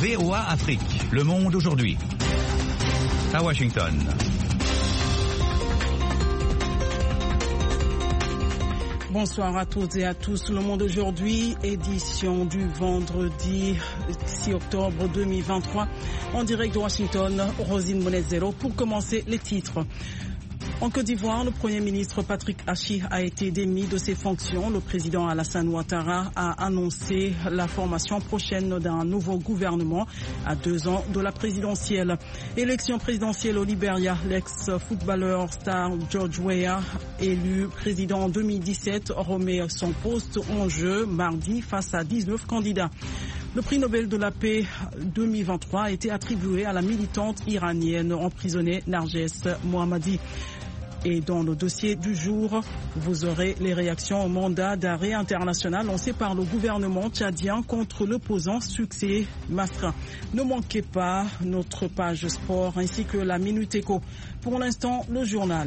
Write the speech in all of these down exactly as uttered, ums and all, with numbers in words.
V O A Afrique, Le Monde aujourd'hui. À Washington. Bonsoir à toutes et à tous. Le Monde aujourd'hui, édition du vendredi six octobre deux mille vingt-trois. En direct de Washington, Rosine Monezero. Pour commencer, les titres. En Côte d'Ivoire, le Premier ministre Patrick Achi a été démis de ses fonctions. Le président Alassane Ouattara a annoncé la formation prochaine d'un nouveau gouvernement à deux ans de la présidentielle. Élection présidentielle au Libéria, l'ex-footballeur star George Weah, élu président en deux mille dix-sept, remet son poste en jeu mardi face à dix-neuf candidats. Le prix Nobel de la paix deux mille vingt-trois a été attribué à la militante iranienne emprisonnée Narges Mohammadi. Et dans le dossier du jour, vous aurez les réactions au mandat d'arrêt international lancé par le gouvernement tchadien contre l'opposant Succès Masra. Ne manquez pas notre page sport ainsi que la Minute Éco. Pour l'instant, le journal.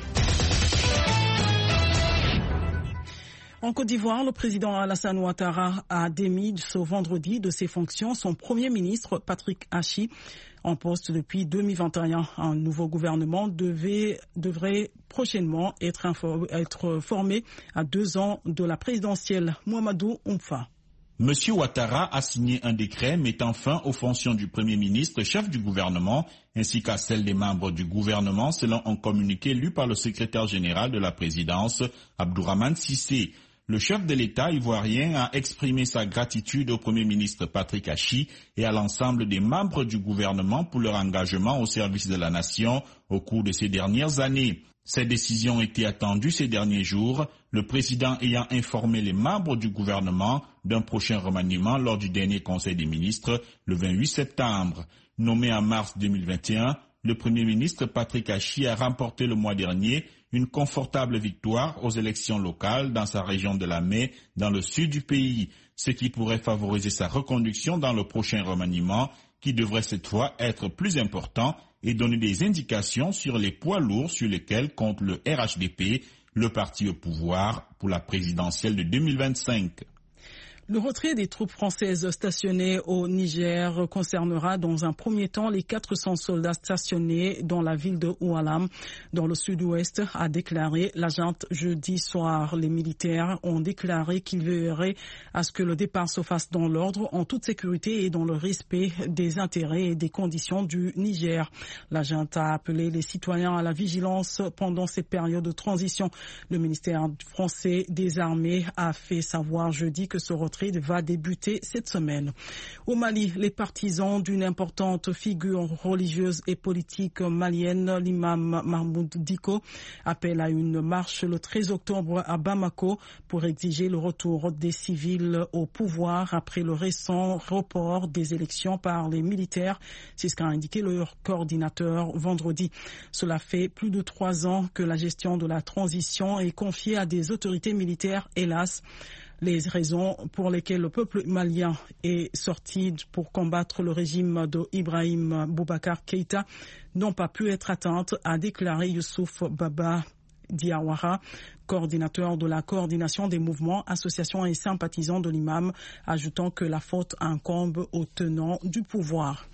En Côte d'Ivoire, le président Alassane Ouattara a démis ce vendredi de ses fonctions son premier ministre Patrick Achi. En poste depuis deux mille vingt et un, un nouveau gouvernement devait, devrait prochainement être, informé, être formé à deux ans de la présidentielle. Mouamadou Oumfa. Monsieur Ouattara a signé un décret mettant fin aux fonctions du Premier ministre, chef du gouvernement, ainsi qu'à celles des membres du gouvernement, selon un communiqué lu par le secrétaire général de la présidence, Abdourahmane Cissé. Le chef de l'État ivoirien a exprimé sa gratitude au Premier ministre Patrick Achi et à l'ensemble des membres du gouvernement pour leur engagement au service de la nation au cours de ces dernières années. Ces décisions étaient attendues ces derniers jours, le président ayant informé les membres du gouvernement d'un prochain remaniement lors du dernier Conseil des ministres le vingt-huit septembre. Nommé en mars deux mille vingt et un, le Premier ministre Patrick Achi a remporté le mois dernier une confortable victoire aux élections locales dans sa région de la Mai, dans le sud du pays, ce qui pourrait favoriser sa reconduction dans le prochain remaniement, qui devrait cette fois être plus important et donner des indications sur les poids lourds sur lesquels compte le R H D P, le parti au pouvoir, pour la présidentielle de deux mille vingt-cinq. Le retrait des troupes françaises stationnées au Niger concernera dans un premier temps les quatre cents soldats stationnés dans la ville de Oualam, dans le sud-ouest, a déclaré l'agent jeudi soir. Les militaires ont déclaré qu'ils veilleraient à ce que le départ se fasse dans l'ordre, en toute sécurité et dans le respect des intérêts et des conditions du Niger. L'agent a appelé les citoyens à la vigilance pendant cette période de transition. Le ministère français des armées a fait savoir jeudi que ce retrait va débuter cette semaine. Au Mali, les partisans d'une importante figure religieuse et politique malienne, l'imam Mahmoud Dicko, appellent à une marche le treize octobre à Bamako pour exiger le retour des civils au pouvoir après le récent report des élections par les militaires. C'est ce qu'a indiqué leur coordinateur vendredi. Cela fait plus de trois ans que la gestion de la transition est confiée à des autorités militaires, hélas. Les raisons pour lesquelles le peuple malien est sorti pour combattre le régime de Ibrahim Boubacar Keïta n'ont pas pu être atteintes, a déclaré Youssouf Baba Diawara, coordinateur de la coordination des mouvements, associations et sympathisants de l'imam, ajoutant que la faute incombe aux tenants du pouvoir.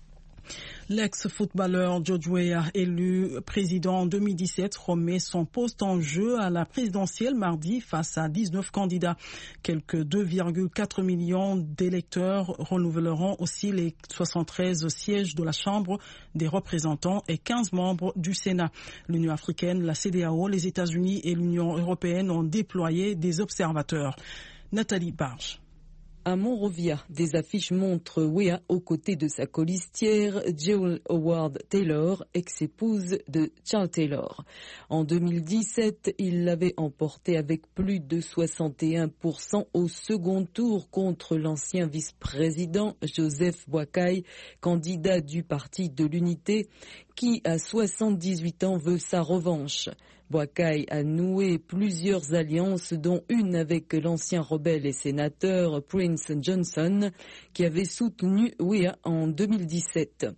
L'ex-footballeur George Weah, élu président en deux mille dix-sept, remet son poste en jeu à la présidentielle mardi face à dix-neuf candidats. Quelques deux virgule quatre millions d'électeurs renouvelleront aussi les soixante-treize sièges de la Chambre des représentants et quinze membres du Sénat. L'Union africaine, la C E D E A O, les États-Unis et l'Union européenne ont déployé des observateurs. Nathalie Barge. À Monrovia, des affiches montrent Weah aux côtés de sa colistière Jewel Howard Taylor, ex-épouse de Charles Taylor. En deux mille dix-sept, il l'avait emporté avec plus de soixante et un pour cent au second tour contre l'ancien vice-président Joseph Boakai, candidat du Parti de l'Unité, qui à soixante-dix-huit ans veut sa revanche. Boakai a noué plusieurs alliances, dont une avec l'ancien rebelle et sénateur Prince Johnson, qui avait soutenu Weah en deux mille dix-sept.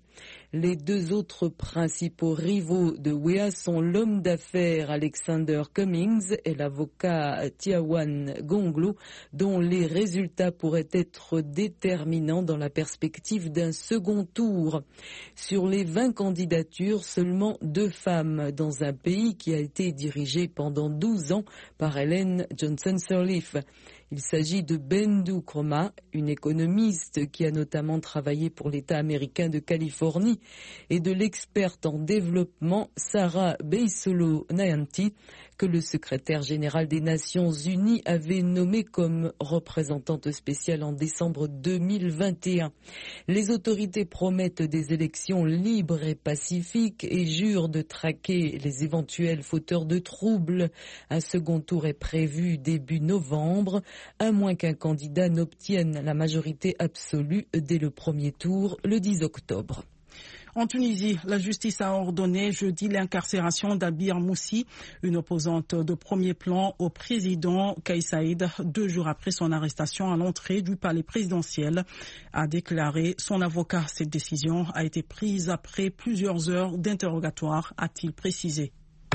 Les deux autres principaux rivaux de Weah sont l'homme d'affaires Alexander Cummings et l'avocat Tiawan Gonglo, dont les résultats pourraient être déterminants dans la perspective d'un second tour. Sur les vingt candidatures, seulement deux femmes dans un pays qui a été dirigé pendant douze ans par Ellen Johnson Sirleaf. Il s'agit de Bendu Kroma, une économiste qui a notamment travaillé pour l'État américain de Californie, et de l'experte en développement Sarah Beisolo Nayanti, que le secrétaire général des Nations Unies avait nommée comme représentante spéciale en décembre deux mille vingt et un. Les autorités promettent des élections libres et pacifiques et jurent de traquer les éventuels fauteurs de troubles. Un second tour est prévu début novembre, à moins qu'un candidat n'obtienne la majorité absolue dès le premier tour, le dix octobre. En Tunisie, la justice a ordonné jeudi l'incarcération d'Abir Moussi, une opposante de premier plan au président Kais Saied, deux jours après son arrestation à l'entrée du palais présidentiel, a déclaré son avocat. Cette décision a été prise après plusieurs heures d'interrogatoire, a-t-il précisé.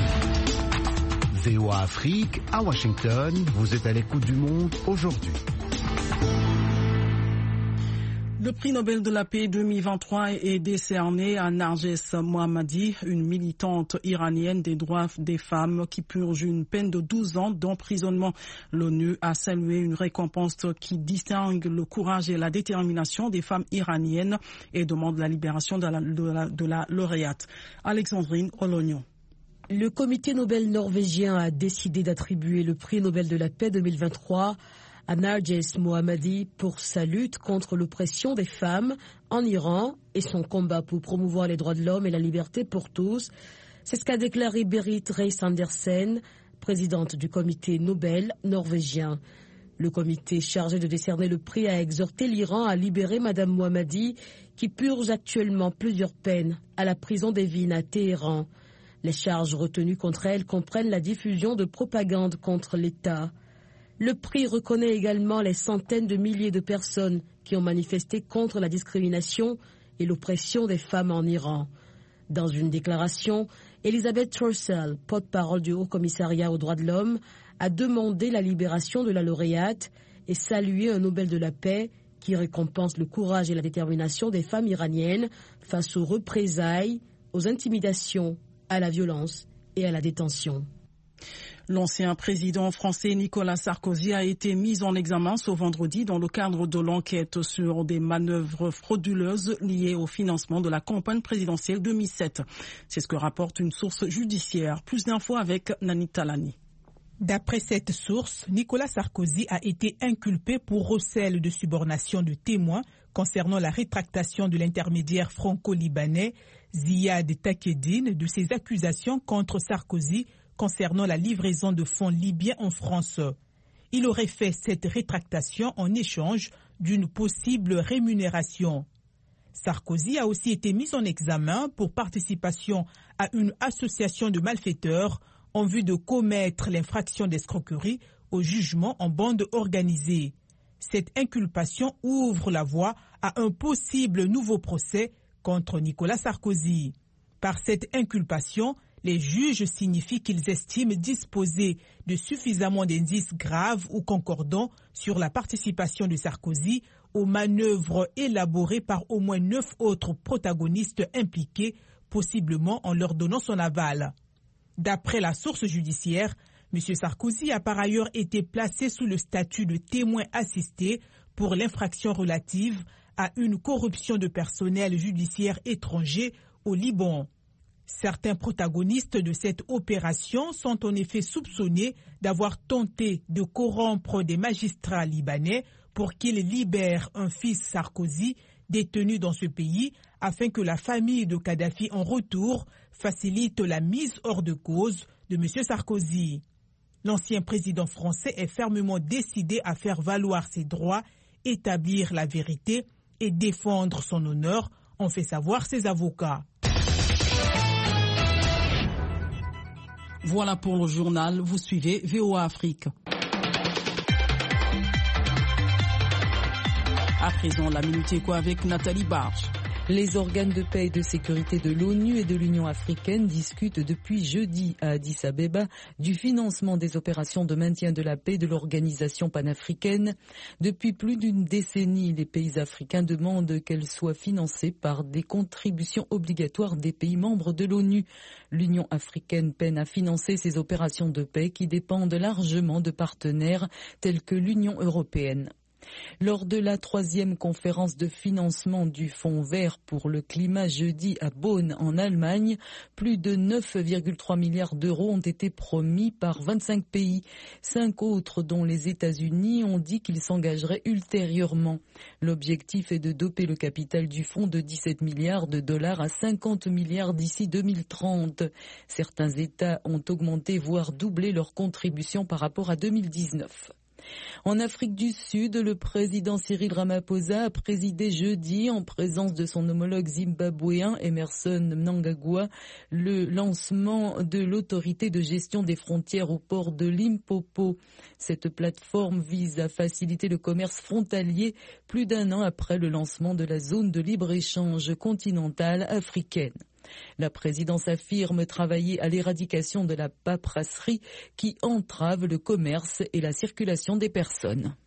V O A Afrique, à Washington, vous êtes à l'écoute du monde aujourd'hui. Le prix Nobel de la paix deux mille vingt-trois est décerné à Narges Mohammadi, une militante iranienne des droits des femmes qui purge une peine de douze ans d'emprisonnement. L'ONU a salué une récompense qui distingue le courage et la détermination des femmes iraniennes et demande la libération de la, de la, de la lauréate. Alexandrine Olognon. Le comité Nobel norvégien a décidé d'attribuer le prix Nobel de la paix deux mille vingt-trois à Narges Mohammadi pour sa lutte contre l'oppression des femmes en Iran et son combat pour promouvoir les droits de l'homme et la liberté pour tous. C'est ce qu'a déclaré Berit Reiss-Andersen, présidente du comité Nobel norvégien. Le comité chargé de décerner le prix a exhorté l'Iran à libérer Madame Mohammadi, qui purge actuellement plusieurs peines à la prison d'Evin à Téhéran. Les charges retenues contre elle comprennent la diffusion de propagande contre l'État. Le prix reconnaît également les centaines de milliers de personnes qui ont manifesté contre la discrimination et l'oppression des femmes en Iran. Dans une déclaration, Elisabeth Trussell, porte-parole du Haut-Commissariat aux droits de l'homme, a demandé la libération de la lauréate et salué un Nobel de la paix qui récompense le courage et la détermination des femmes iraniennes face aux représailles, aux intimidations, à la violence et à la détention. L'ancien président français Nicolas Sarkozy a été mis en examen ce vendredi dans le cadre de l'enquête sur des manœuvres frauduleuses liées au financement de la campagne présidentielle deux mille sept. C'est ce que rapporte une source judiciaire. Plus d'infos avec Nani Talani. D'après cette source, Nicolas Sarkozy a été inculpé pour recel de subornation de témoins concernant la rétractation de l'intermédiaire franco-libanais Ziad Takedine de ses accusations contre Sarkozy concernant la livraison de fonds libyens en France. Il aurait fait cette rétractation en échange d'une possible rémunération. Sarkozy a aussi été mis en examen pour participation à une association de malfaiteurs en vue de commettre l'infraction d'escroquerie au jugement en bande organisée. Cette inculpation ouvre la voie à un possible nouveau procès contre Nicolas Sarkozy. Par cette inculpation, les juges signifient qu'ils estiment disposer de suffisamment d'indices graves ou concordants sur la participation de Sarkozy aux manœuvres élaborées par au moins neuf autres protagonistes impliqués, possiblement en leur donnant son aval. D'après la source judiciaire, M. Sarkozy a par ailleurs été placé sous le statut de témoin assisté pour l'infraction relative à une corruption de personnel judiciaire étranger au Liban. Certains protagonistes de cette opération sont en effet soupçonnés d'avoir tenté de corrompre des magistrats libanais pour qu'ils libèrent un fils Sarkozy détenu dans ce pays afin que la famille de Kadhafi en retour facilite la mise hors de cause de M. Sarkozy. L'ancien président français est fermement décidé à faire valoir ses droits, établir la vérité et défendre son honneur, ont fait savoir ses avocats. Voilà pour le journal. Vous suivez V O A Afrique. À présent, la Minute Éco avec Nathalie Barge. Les organes de paix et de sécurité de l'ONU et de l'Union africaine discutent depuis jeudi à Addis Abeba du financement des opérations de maintien de la paix de l'organisation panafricaine. Depuis plus d'une décennie, les pays africains demandent qu'elles soient financées par des contributions obligatoires des pays membres de l'ONU. L'Union africaine peine à financer ces opérations de paix qui dépendent largement de partenaires tels que l'Union européenne. Lors de la troisième conférence de financement du Fonds vert pour le climat jeudi à Bonn en Allemagne, plus de neuf virgule trois milliards d'euros ont été promis par vingt-cinq pays. Cinq autres, dont les États-Unis, ont dit qu'ils s'engageraient ultérieurement. L'objectif est de doper le capital du fonds de dix-sept milliards de dollars à cinquante milliards d'ici deux mille trente. Certains États ont augmenté, voire doublé leur contribution par rapport à deux mille dix-neuf. En Afrique du Sud, le président Cyril Ramaphosa a présidé jeudi, en présence de son homologue zimbabwéen Emmerson Mnangagwa, le lancement de l'autorité de gestion des frontières au port de Limpopo. Cette plateforme vise à faciliter le commerce frontalier plus d'un an après le lancement de la zone de libre-échange continentale africaine. La présidence affirme travailler à l'éradication de la paperasserie qui entrave le commerce et la circulation des personnes.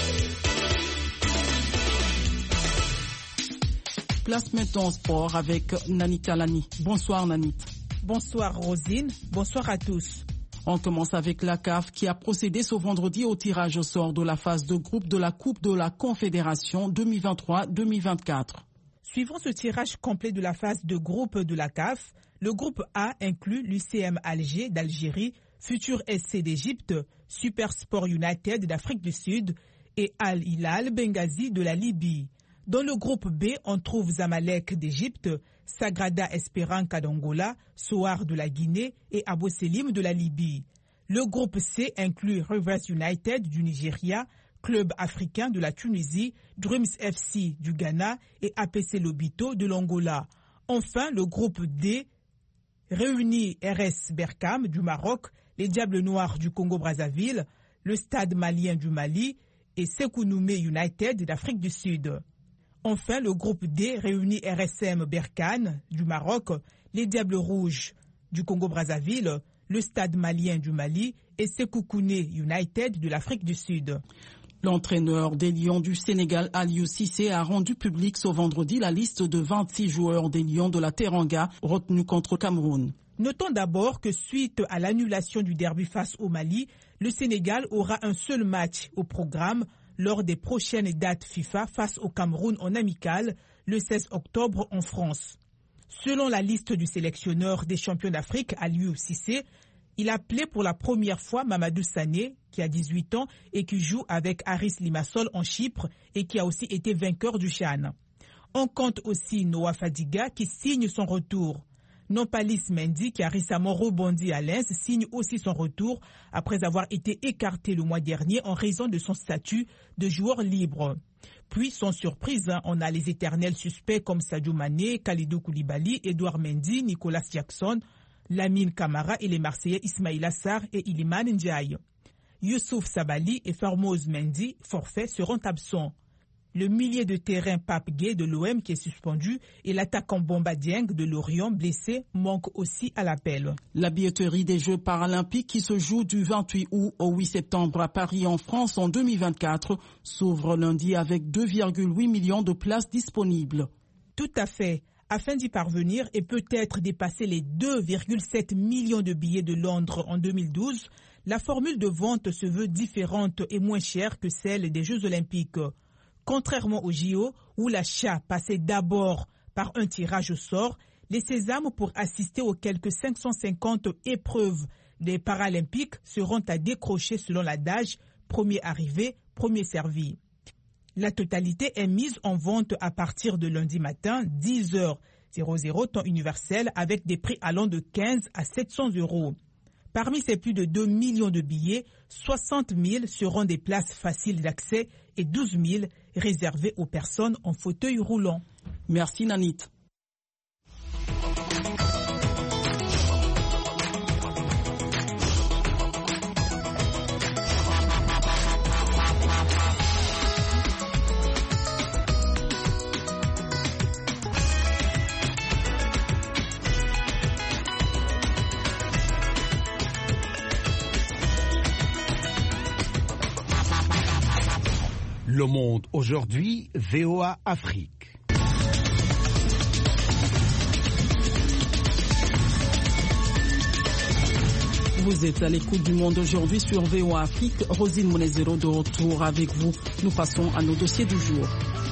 Place maintenant au sport avec Nanit Talani. Bonsoir Nanit. Bonsoir Rosine, bonsoir à tous. On commence avec la C A F qui a procédé ce vendredi au tirage au sort de la phase de groupe de la Coupe de la Confédération deux mille vingt-trois deux mille vingt-quatre. Suivant ce tirage complet de la phase de groupe de la C A F, le groupe A inclut l'U C M Alger d'Algérie, Futur S C d'Égypte, Super Sport United d'Afrique du Sud et Al Hilal Benghazi de la Libye. Dans le groupe B, on trouve Zamalek d'Égypte, Sagrada Esperança d'Angola, Soar de la Guinée et Abou Selim de la Libye. Le groupe C inclut Rivers United du Nigeria, Club africain de la Tunisie, Dreams F C du Ghana et A P C Lobito de l'Angola. Enfin, le groupe D réunit R S Berkane du Maroc, les Diables Noirs du Congo-Brazzaville, le Stade malien du Mali et Sekounoumé United d'Afrique du Sud. Enfin, le groupe D réunit R S M Berkane du Maroc, les Diables Rouges du Congo-Brazzaville, le Stade malien du Mali et Sekoukoune United de l'Afrique du Sud. L'entraîneur des Lions du Sénégal, Aliou Cissé, a rendu public ce vendredi la liste de vingt-six joueurs des Lions de la Teranga retenus contre Cameroun. Notons d'abord que suite à l'annulation du derby face au Mali, le Sénégal aura un seul match au programme lors des prochaines dates FIFA face au Cameroun en amical le seize octobre en France. Selon la liste du sélectionneur des champions d'Afrique, Aliou Cissé, il a appelé pour la première fois Mamadou Sané, qui a dix-huit ans et qui joue avec Aris Limassol en Chypre et qui a aussi été vainqueur du CHAN. On compte aussi Noah Fadiga qui signe son retour. Nampalis Mendy, qui a récemment rebondi à Lens, signe aussi son retour après avoir été écarté le mois dernier en raison de son statut de joueur libre. Puis, sans surprise, hein, on a les éternels suspects comme Sadio Mané, Kalidou Koulibaly, Edouard Mendy, Nicolas Jackson, Lamine Camara et les Marseillais Ismaïla Sarr et Iliman Ndiaye. Youssouf Sabali et Formose Mendy, forfaits, seront absents. Le milieu de terrain Pape Gueye de l'O M qui est suspendu et l'attaquant Bomba Dieng de Lorient blessé manquent aussi à l'appel. La billetterie des Jeux paralympiques qui se joue du vingt-huit août au huit septembre à Paris en France en deux mille vingt-quatre s'ouvre lundi avec deux virgule huit millions de places disponibles. Tout à fait. Afin d'y parvenir et peut-être dépasser les deux virgule sept millions de billets de Londres en deux mille douze, la formule de vente se veut différente et moins chère que celle des Jeux olympiques. Contrairement aux J O, où l'achat passait d'abord par un tirage au sort, les sésames pour assister aux quelques cinq cent cinquante épreuves des Paralympiques seront à décrocher selon l'adage « premier arrivé, premier servi ». La totalité est mise en vente à partir de lundi matin, dix heures temps universel, avec des prix allant de quinze à sept cents euros. Parmi ces plus de deux millions de billets, soixante mille seront des places faciles d'accès et douze mille réservées aux personnes en fauteuil roulant. Merci Nanit. Le Monde aujourd'hui, V O A Afrique. Vous êtes à l'écoute du Monde aujourd'hui sur V O A Afrique. Rosine Monezero de retour avec vous. Nous passons à nos dossiers du jour.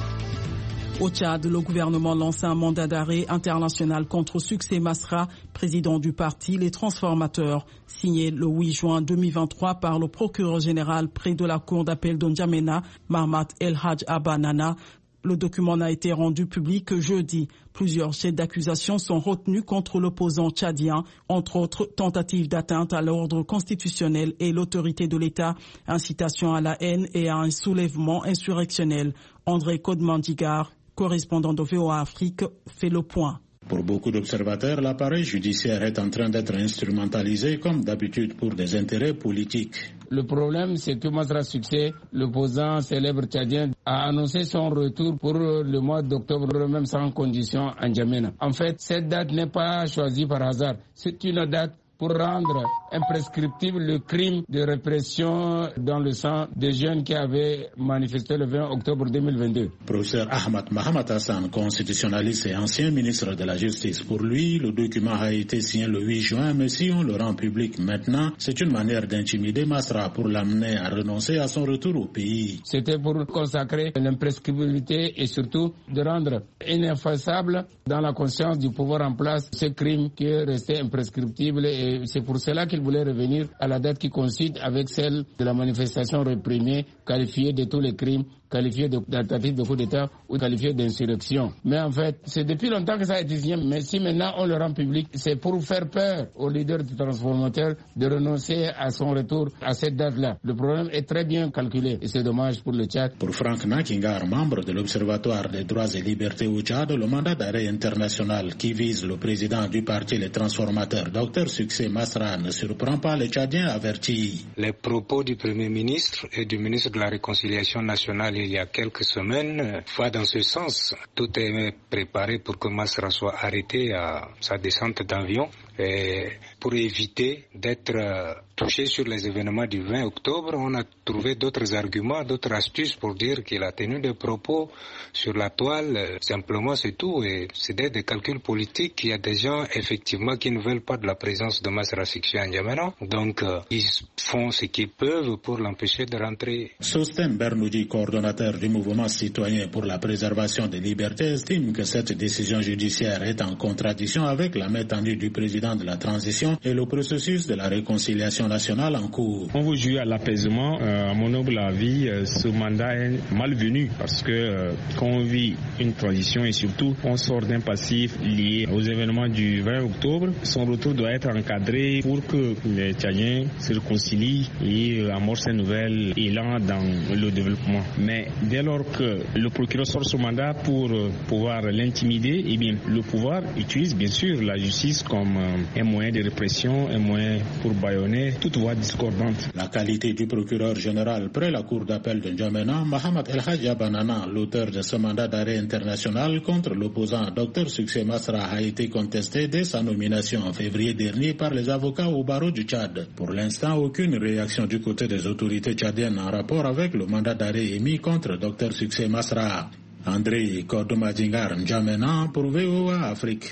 Au Tchad, le gouvernement lance un mandat d'arrêt international contre Succès Masra, président du parti Les Transformateurs, signé le huit juin deux mille vingt-trois par le procureur général près de la cour d'appel de N'Djamena, Mahamat El Hadj Abanana. Le document n'a été rendu public que jeudi. Plusieurs chefs d'accusation sont retenus contre l'opposant tchadien, entre autres tentatives d'atteinte à l'ordre constitutionnel et l'autorité de l'État, incitation à la haine et à un soulèvement insurrectionnel. André Kodmandigar, correspondant de V O A Afrique, fait le point. Pour beaucoup d'observateurs, l'appareil judiciaire est en train d'être instrumentalisé comme d'habitude pour des intérêts politiques. Le problème, c'est que Masra Succès, l'opposant célèbre tchadien, a annoncé son retour pour le mois d'octobre, même sans condition, en N'Djamena. En fait, cette date n'est pas choisie par hasard. C'est une date pour rendre imprescriptible le crime de répression dans le sang des jeunes qui avaient manifesté le vingt octobre deux mille vingt-deux. Professeur Ahmad Mahamat Hassan, constitutionnaliste et ancien ministre de la Justice. Pour lui, le document a été signé le huit juin, mais si on le rend public maintenant, c'est une manière d'intimider Masra pour l'amener à renoncer à son retour au pays. C'était pour consacrer l'imprescriptibilité et surtout de rendre ineffaçable dans la conscience du pouvoir en place ce crime qui est resté imprescriptible, et c'est pour cela qu'il voulait revenir à la date qui coïncide avec celle de la manifestation réprimée, qualifiée de tous les crimes, qualifiée de tentative de coup d'État ou qualifiée d'insurrection. Mais en fait, c'est depuis longtemps que ça a été signé, mais si maintenant on le rend public, c'est pour faire peur aux leaders du transformateur de renoncer à son retour à cette date-là. Le problème est très bien calculé et c'est dommage pour le Tchad. Pour Franck Nakingar, membre de l'Observatoire des droits et libertés au Tchad, le mandat d'arrêt international qui vise le président du parti Les Transformateurs, Docteur Succès Masra, ne surprend pas les Tchadiens avertis. Les propos du Premier ministre et du ministre de la Réconciliation nationale il y a quelques semaines va dans ce sens. Tout est préparé pour que Masra soit arrêté à sa descente d'avion et pour éviter d'être touché sur les événements du vingt octobre. On a trouvé d'autres arguments, d'autres astuces pour dire qu'il a tenu des propos sur la toile. Simplement, c'est tout. Et c'est des, des calculs politiques. Il y a des gens, effectivement, qui ne veulent pas de la présence de Masra Succès en N'Djamena. Donc, euh, ils font ce qu'ils peuvent pour l'empêcher de rentrer. Sosten Bernoudi, coordonnateur du mouvement citoyen pour la préservation des libertés, estime que cette décision judiciaire est en contradiction avec la main tendue du président de la transition et le processus de la réconciliation nationale en cours. On veut jouer à l'apaisement. Euh, à mon humble avis, euh, ce mandat est malvenu parce que euh, quand on vit une transition et surtout on sort d'un passif lié aux événements du vingt octobre, son retour doit être encadré pour que les Tchadiens se réconcilient et euh, amorcent un nouvel élan dans le développement. Mais dès lors que le procureur sort son mandat pour euh, pouvoir l'intimider, eh bien le pouvoir utilise bien sûr la justice comme euh, un moyen de répression, un moyen pour bâillonner toute voix discordante. La qualité du procureur général près la cour d'appel de N'Djamena, Mahamat El Hadj Abanana, l'auteur de ce mandat d'arrêt international contre l'opposant Docteur Succès Masra, a été contesté dès sa nomination en février dernier par les avocats au barreau du Tchad. Pour l'instant, aucune réaction du côté des autorités tchadiennes en rapport avec le mandat d'arrêt émis contre Docteur Succès Masra. André Kodomadingar, N'Djamena pour V O A Afrique.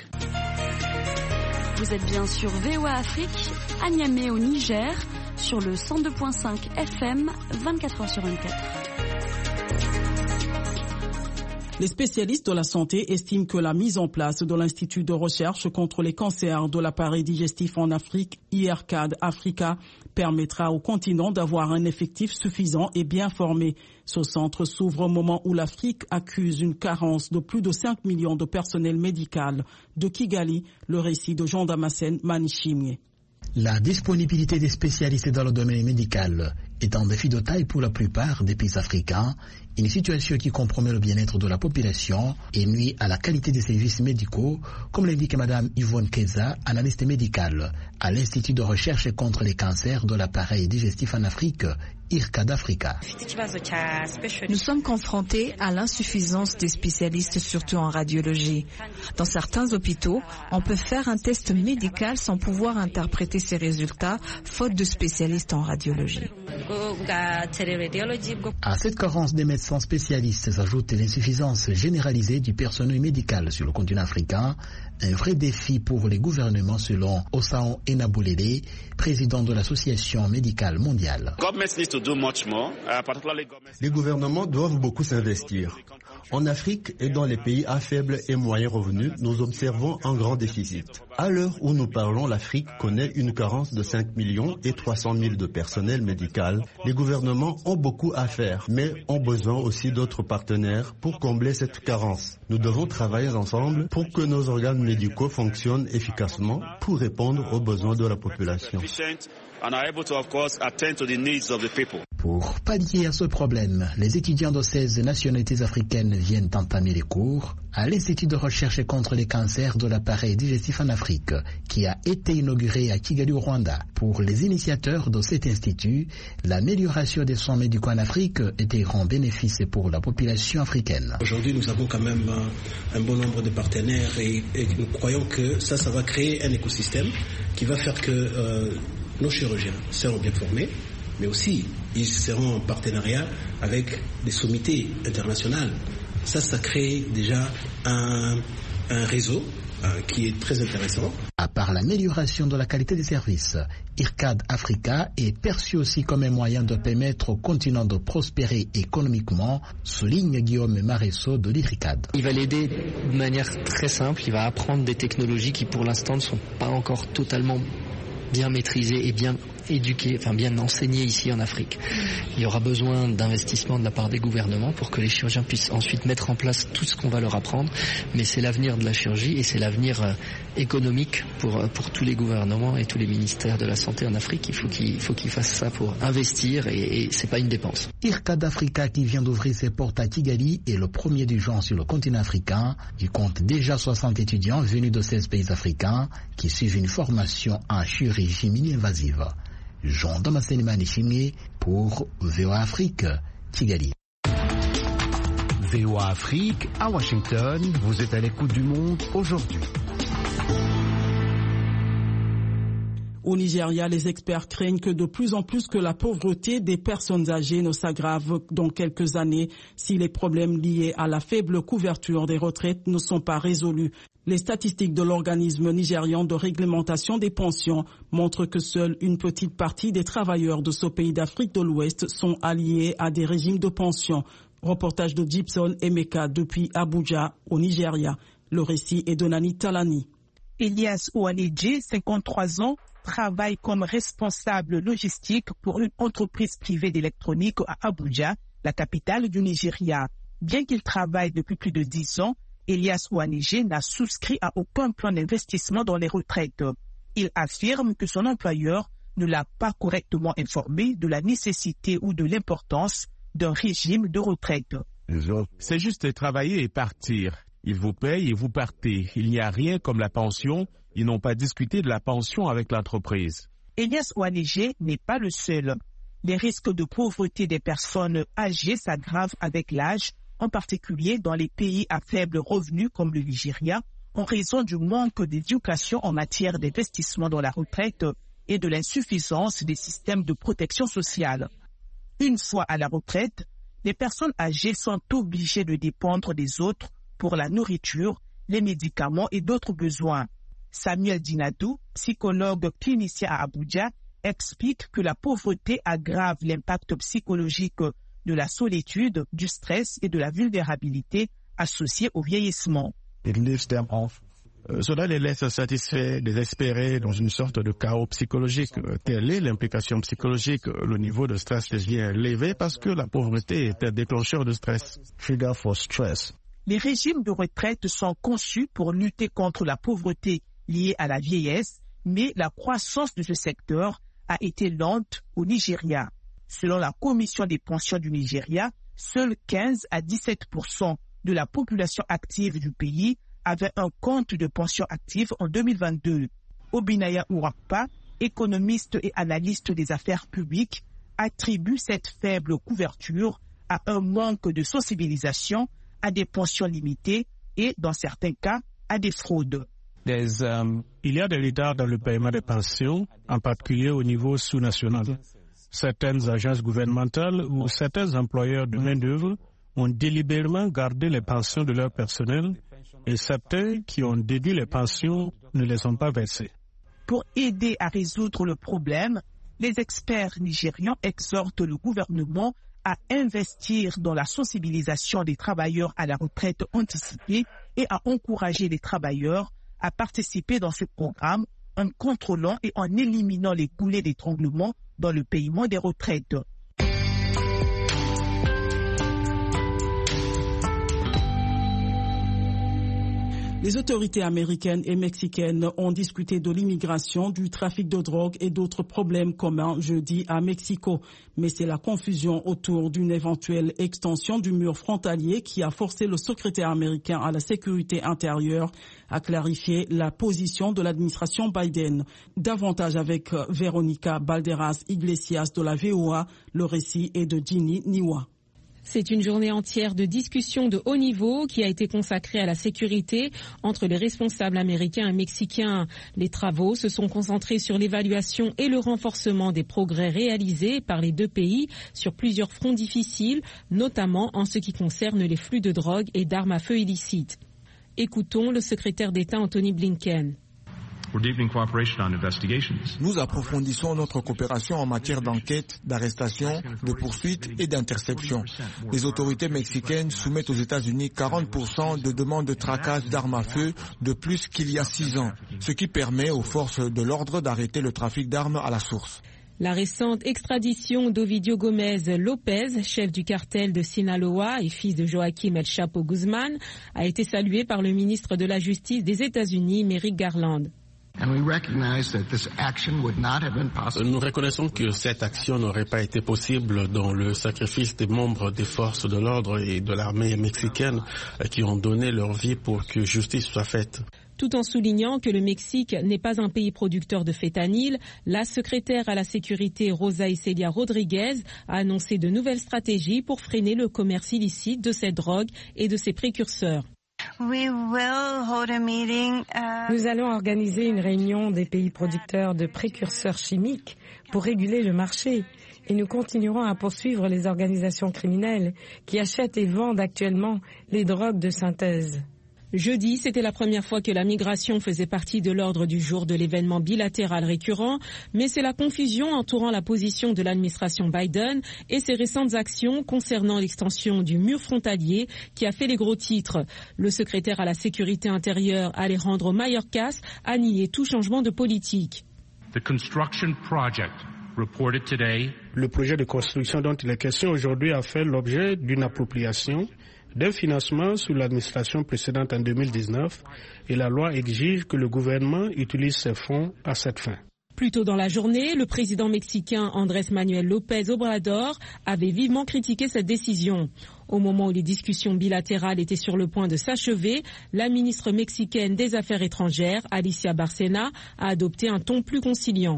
Vous êtes bien sur V O A Afrique, à Niamey au Niger, sur le cent deux virgule cinq F M, vingt-quatre heures sur vingt-quatre. Les spécialistes de la santé estiment que la mise en place de l'Institut de recherche contre les cancers de l'appareil digestif en Afrique, I R C A D Africa, permettra au continent d'avoir un effectif suffisant et bien formé. Ce centre s'ouvre au moment où l'Afrique accuse une carence de plus de cinq millions de personnel médical. De Kigali, le récit de Jean Damascène Manichimie. La disponibilité des spécialistes dans le domaine médical est un défi de taille pour la plupart des pays africains, une situation qui compromet le bien-être de la population et nuit à la qualité des services médicaux, comme l'indique Madame Yvonne Keza, analyste médicale à l'Institut de recherche contre les cancers de l'appareil digestif en Afrique, IRCAD Africa. Nous sommes confrontés à l'insuffisance des spécialistes, surtout en radiologie. Dans certains hôpitaux, on peut faire un test médical sans pouvoir interpréter ses résultats, faute de spécialistes en radiologie. À cette carence des médecins spécialistes s'ajoute l'insuffisance généralisée du personnel médical sur le continent africain, un vrai défi pour les gouvernements selon Osaon Enaboulele, président de l'Association médicale mondiale. Les gouvernements doivent beaucoup s'investir. En Afrique et dans les pays à faible et moyen revenu, nous observons un grand déficit. À l'heure où nous parlons, l'Afrique connaît une carence de cinq millions et trois cent mille de personnel médical. Les gouvernements ont beaucoup à faire, mais ont besoin aussi d'autres partenaires pour combler cette carence. Nous devons travailler ensemble pour que nos organes médicaux fonctionnent efficacement pour répondre aux besoins de la population. Pour pallier à ce problème, les étudiants de seize nationalités africaines viennent entamer les cours à l'Institut de recherche contre les cancers de l'appareil digestif en Afrique, qui a été inauguré à Kigali au Rwanda. Pour les initiateurs de cet institut, l'amélioration des soins médicaux en Afrique est un grand bénéfice pour la population africaine. Aujourd'hui, nous avons quand même un bon nombre de partenaires et, et nous croyons que ça, ça va créer un écosystème qui va faire que euh, nos chirurgiens seront bien formés, mais aussi ils seront en partenariat avec des sommités internationales. Ça, ça crée déjà un, un réseau euh, qui est très intéressant. À part l'amélioration de la qualité des services, IRCAD Africa est perçu aussi comme un moyen de permettre au continent de prospérer économiquement, souligne Guillaume Maresseau de l'IRCAD. Il va l'aider de manière très simple, il va apprendre des technologies qui pour l'instant ne sont pas encore totalement bien maîtrisées et bien éduquer, enfin bien enseigner ici en Afrique. Il y aura besoin d'investissement de la part des gouvernements pour que les chirurgiens puissent ensuite mettre en place tout ce qu'on va leur apprendre, mais c'est l'avenir de la chirurgie et c'est l'avenir euh, économique pour, pour tous les gouvernements et tous les ministères de la santé en Afrique. Il faut qu'ils faut qu'ils fassent ça pour investir et, et c'est pas une dépense. IRCAD Africa, qui vient d'ouvrir ses portes à Kigali, est le premier du genre sur le continent africain. Il compte déjà soixante étudiants venus de seize pays africains qui suivent une formation en chirurgie mini-invasive. Jean Damascene Manishimé pour V O A Afrique, Kigali. V O A Afrique, à Washington, vous êtes à l'écoute du monde aujourd'hui. Au Nigeria, les experts craignent que de plus en plus que la pauvreté des personnes âgées ne s'aggrave dans quelques années si les problèmes liés à la faible couverture des retraites ne sont pas résolus. Les statistiques de l'organisme nigérian de réglementation des pensions montrent que seule une petite partie des travailleurs de ce pays d'Afrique de l'Ouest sont alliés à des régimes de pension. Reportage de Gibson Emeka depuis Abuja, au Nigeria. Le récit est de Nani Talani. Elias Ouaneji, cinquante-trois ans, travaille comme responsable logistique pour une entreprise privée d'électronique à Abuja, la capitale du Nigeria. Bien qu'il travaille depuis plus de dix ans, Elias Ouaneji n'a souscrit à aucun plan d'investissement dans les retraites. Il affirme que son employeur ne l'a pas correctement informé de la nécessité ou de l'importance d'un régime de retraite. C'est juste travailler et partir. Ils vous payent et vous partez. Il n'y a rien comme la pension. Ils n'ont pas discuté de la pension avec l'entreprise. Elias Ouaneji n'est pas le seul. Les risques de pauvreté des personnes âgées s'aggravent avec l'âge, en particulier dans les pays à faible revenu comme le Nigeria, en raison du manque d'éducation en matière d'investissement dans la retraite et de l'insuffisance des systèmes de protection sociale. Une fois à la retraite, les personnes âgées sont obligées de dépendre des autres pour la nourriture, les médicaments et d'autres besoins. Samuel Dinadou, psychologue clinicien à Abuja, explique que la pauvreté aggrave l'impact psychologique de la solitude, du stress et de la vulnérabilité associés au vieillissement. Euh, cela les laisse satisfaits, désespérés, dans une sorte de chaos psychologique. Quelle est l'implication psychologique? Le niveau de stress devient élevé parce que la pauvreté est un déclencheur de stress. Les régimes de retraite sont conçus pour lutter contre la pauvreté liée à la vieillesse, mais la croissance de ce secteur a été lente au Nigeria. Selon la Commission des pensions du Nigeria, seuls quinze à dix-sept pour cent de la population active du pays avait un compte de pension active en deux mille vingt-deux. Obinaya Ourakpa, économiste et analyste des affaires publiques, attribue cette faible couverture à un manque de sensibilisation, à des pensions limitées et, dans certains cas, à des fraudes. Um, il y a des retards dans le paiement des pensions, en particulier au niveau sous-national. Certaines agences gouvernementales ou certains employeurs de main-d'œuvre ont délibérément gardé les pensions de leur personnel et certains qui ont déduit les pensions ne les ont pas versées. Pour aider à résoudre le problème, les experts nigérians exhortent le gouvernement à investir dans la sensibilisation des travailleurs à la retraite anticipée et à encourager les travailleurs à participer dans ce programme en contrôlant et en éliminant les goulets d'étranglement dans le paiement des retraites. Les autorités américaines et mexicaines ont discuté de l'immigration, du trafic de drogue et d'autres problèmes communs jeudi à Mexico. Mais c'est la confusion autour d'une éventuelle extension du mur frontalier qui a forcé le secrétaire américain à la sécurité intérieure à clarifier la position de l'administration Biden. Davantage avec Véronica Balderas Iglesias de la V O A, le récit est de Ginny Niwa. C'est une journée entière de discussions de haut niveau qui a été consacrée à la sécurité entre les responsables américains et mexicains. Les travaux se sont concentrés sur l'évaluation et le renforcement des progrès réalisés par les deux pays sur plusieurs fronts difficiles, notamment en ce qui concerne les flux de drogue et d'armes à feu illicites. Écoutons le secrétaire d'État Anthony Blinken. Nous approfondissons notre coopération en matière d'enquête, d'arrestation, de poursuite et d'interception. Les autorités mexicaines soumettent aux États-Unis quarante pour cent de demandes de traquage d'armes à feu de plus qu'il y a six ans, ce qui permet aux forces de l'ordre d'arrêter le trafic d'armes à la source. La récente extradition d'Ovidio Gomez Lopez, chef du cartel de Sinaloa et fils de Joaquim El Chapo Guzman, a été saluée par le ministre de la Justice des États-Unis, Merrick Garland. Nous reconnaissons que cette action n'aurait pas été possible dans le sacrifice des membres des forces de l'ordre et de l'armée mexicaine qui ont donné leur vie pour que justice soit faite. Tout en soulignant que le Mexique n'est pas un pays producteur de fentanyl, la secrétaire à la sécurité Rosa Isela Rodriguez a annoncé de nouvelles stratégies pour freiner le commerce illicite de cette drogue et de ses précurseurs. We will hold a meeting, uh... Nous allons organiser une réunion des pays producteurs de précurseurs chimiques pour réguler le marché et nous continuerons à poursuivre les organisations criminelles qui achètent et vendent actuellement les drogues de synthèse. Jeudi, c'était la première fois que la migration faisait partie de l'ordre du jour de l'événement bilatéral récurrent, mais c'est la confusion entourant la position de l'administration Biden et ses récentes actions concernant l'extension du mur frontalier qui a fait les gros titres. Le secrétaire à la sécurité intérieure, Alejandro Mayorkas, a nié tout changement de politique. The construction project reported today. Le projet de construction dont il est question aujourd'hui a fait l'objet d'une appropriation d'un financement sous l'administration précédente en deux mille dix-neuf et la loi exige que le gouvernement utilise ces fonds à cette fin. Plus tôt dans la journée, le président mexicain Andrés Manuel López Obrador avait vivement critiqué cette décision. Au moment où les discussions bilatérales étaient sur le point de s'achever, la ministre mexicaine des Affaires étrangères, Alicia Bárcena, a adopté un ton plus conciliant.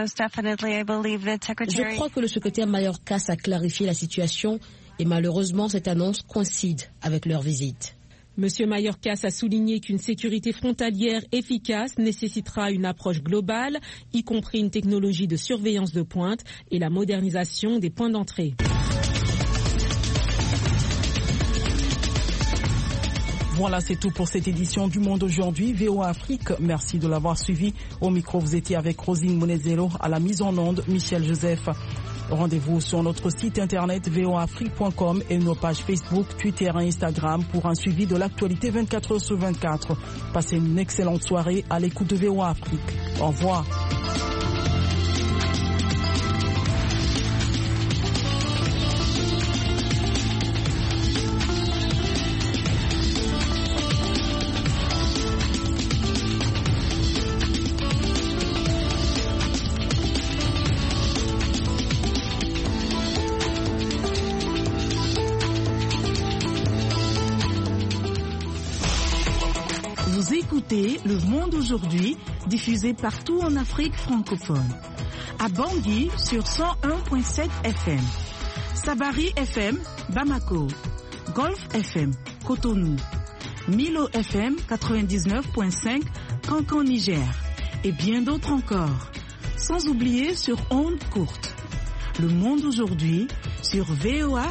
Je crois que le secrétaire Mayorkas a clarifié la situation et malheureusement cette annonce coïncide avec leur visite. Monsieur Mayorkas a souligné qu'une sécurité frontalière efficace nécessitera une approche globale, y compris une technologie de surveillance de pointe et la modernisation des points d'entrée. Voilà, c'est tout pour cette édition du Monde aujourd'hui. V O A Afrique, merci de l'avoir suivi. Au micro, vous étiez avec Rosine Monezero, à la mise en onde, Michel Joseph. Rendez-vous sur notre site internet v o a afrique point com et nos pages Facebook, Twitter et Instagram pour un suivi de l'actualité vingt-quatre heures sur vingt-quatre. Passez une excellente soirée à l'écoute de V O A Afrique. Au revoir. Écoutez Le Monde aujourd'hui, diffusé partout en Afrique francophone. à Bangui sur cent un virgule sept F M, Sabari F M, Bamako, Golf F M, Cotonou, Milo F M quatre-vingt-dix-neuf virgule cinq, Cancan Niger, et bien d'autres encore. Sans oublier sur ondes courtes. Le monde aujourd'hui sur V O A